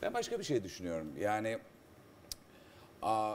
Ben başka bir şey düşünüyorum. Yani a,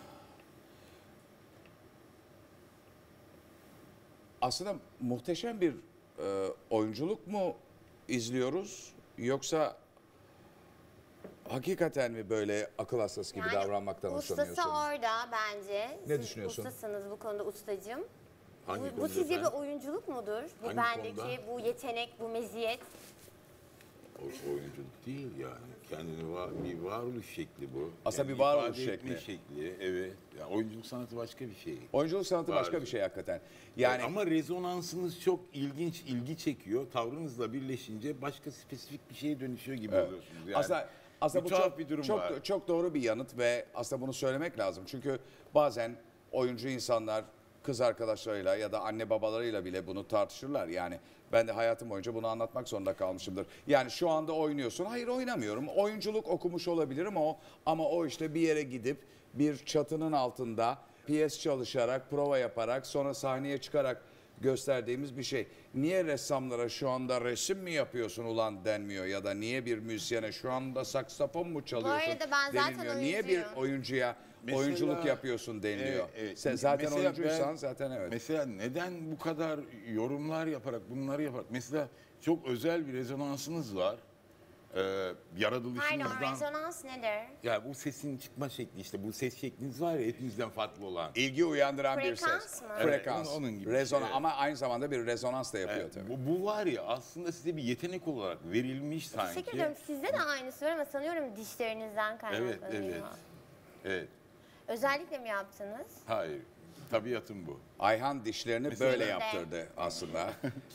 aslında muhteşem bir oyunculuk mu izliyoruz yoksa hakikaten mi böyle akıl hastası gibi davranmaktan hoşlanıyorsunuz? Ustası orada bence. Ne Siz düşünüyorsun? ustasınız bu konuda ustacığım. Hangi Bu konuda sizce bir efendim? oyunculuk mudur? Bu Hangi bendeki konuda? bu yetenek, bu meziyet. O oyunculuk değil yani. Kendini bir varoluş şekli bu. Aslında Kendini bir varoluş ifade etme şekli. şekli. Evet. Yani oyunculuk sanatı başka bir şey. Oyunculuk sanatı başka bir şey hakikaten. Yani Ama rezonansınız çok ilginç, ilgi çekiyor. Tavrınızla birleşince başka spesifik bir şeye dönüşüyor gibi oluyorsunuz. Yani aslında bu tuhaf çok bir durum çok var. çok doğru bir yanıt ve aslında bunu söylemek lazım. Çünkü bazen oyuncu insanlar kız arkadaşlarıyla ya da anne babalarıyla bile bunu tartışırlar. Yani ben de hayatım boyunca bunu anlatmak zorunda kalmışımdır. Yani şu anda oynuyorsun. Hayır, oynamıyorum. Oyunculuk okumuş olabilirim ama o işte bir yere gidip bir çatının altında piyes çalışarak, prova yaparak, sonra sahneye çıkarak gösterdiğimiz bir şey. Niye ressamlara şu anda resim mi yapıyorsun ulan denmiyor ya da niye bir müzisyene şu anda saksafon mu çalıyorsun arada ben zaten denilmiyor. Niye bir oyuncuyum. oyuncuya Mesela- oyunculuk yapıyorsun deniliyor. Evet. Sen zaten Mesela oyuncuysan ben- zaten evet. Mesela neden bu kadar yorumlar yaparak, bunları yaparak, mesela çok özel bir rezonansınız var. Pardon, Yaratılışınızdan, rezonans nedir? ya bu sesin çıkma şekli, işte bu ses şekliniz var ya hepinizden farklı olan. İlgi uyandıran bir Frekans ses. mı? Evet, Frekans. onun gibi. Rezona Evet. ama aynı zamanda bir rezonans da yapıyor Evet, tabii. bu var ya aslında size bir yetenek olarak verilmiş sanki. Teşekkür ederim. Sizde de aynısı var ama sanıyorum dişlerinizden Evet, kaynaklanıyor. evet. Evet. Özellikle mi yaptınız? Hayır. Tabiatım bu. Ayhan dişlerini Mesela- böyle yaptırdı aslında.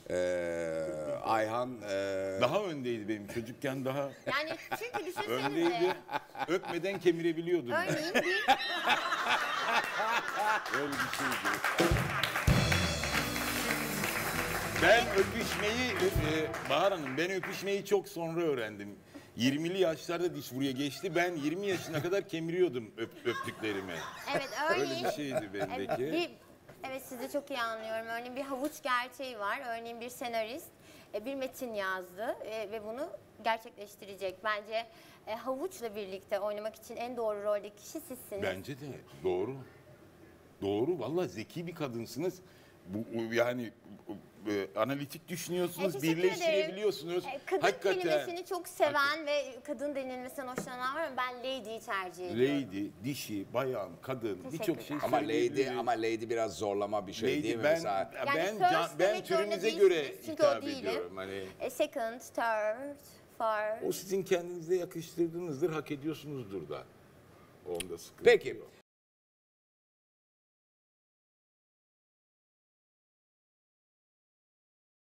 Ayhan Daha öndeydi benim çocukken, daha Yani çünkü öndeydi. düşünsenize. Öpmeden kemirebiliyordum. Örneğin bir Öyle bir şeydi. Ben öpüşmeyi, Bahar Hanım, ben öpüşmeyi çok sonra öğrendim. 20'li yaşlarda diş buraya geçti. Ben 20 yaşına kadar kemiriyordum öptüklerimi. evet Öyle örneğin bir şeydi bendeki. evet sizi çok iyi anlıyorum. Örneğin bir havuç gerçeği var. Örneğin bir senarist bir metin yazdı ve bunu gerçekleştirecek. Bence havuçla birlikte oynamak için en doğru roldeki kişi sizsiniz. Bence de doğru. Doğru. Vallahi zeki bir kadınsınız. Yani analitik düşünüyorsunuz, Teşekkür birleştirebiliyorsunuz. ederim. Kadın kelimesini çok seven ve kadın denilmesinden hoşlanan var ama ben lady'yi tercih ediyorum. Lady, dişi, bayan, kadın birçok şey ama lady söyleyebiliriz. biraz zorlama bir şey Lady, değil mi ben, mesela? Yani ben, first ben demek zorunda türünüze değilsiniz, göre çünkü o hitap değilim. ediyorum. Hani Second, third, fourth. o sizin kendinize yakıştırdığınızdır, hak ediyorsunuzdur da. Onda sıkıntı Peki. yok.